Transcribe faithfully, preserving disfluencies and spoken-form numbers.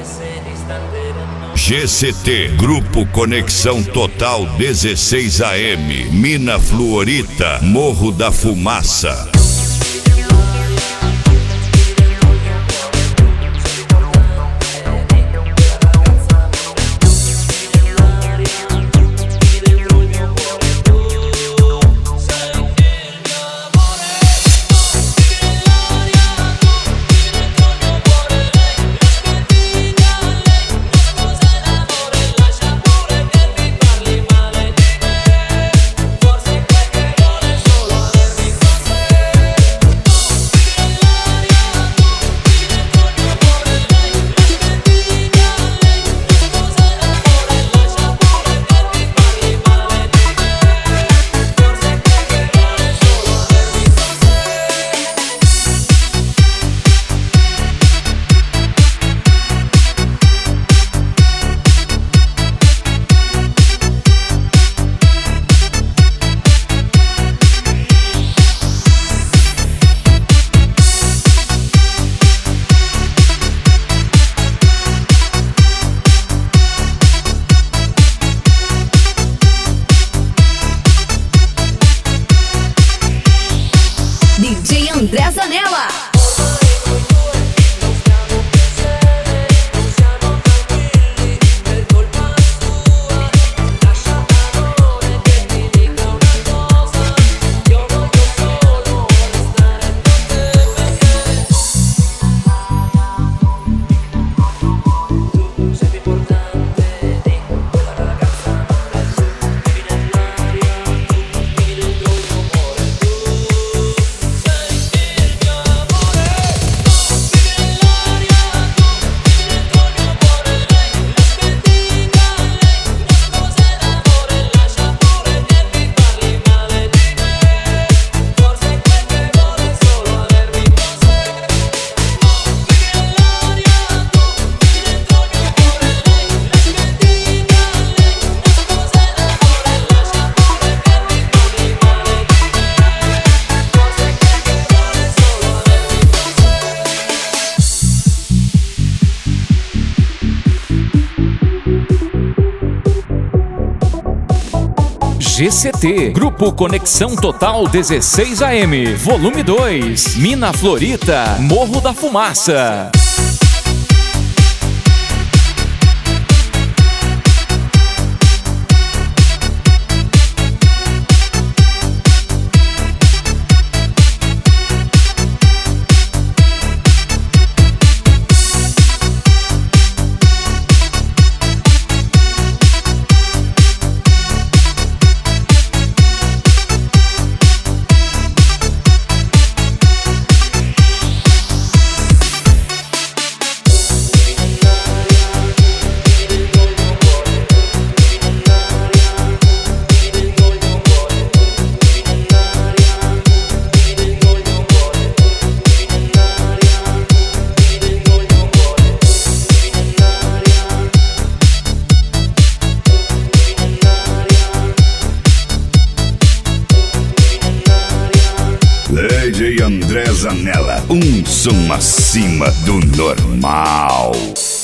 G C T, Grupo Conexão Total dezesseis A M, Mina Fluorita, Morro da Fumaça. D J André Zanella. G C T, Grupo Conexão Total dezesseis A M, Volume dois, Mina Fluorita, Morro da Fumaça. D J André Zanella, um som acima do normal.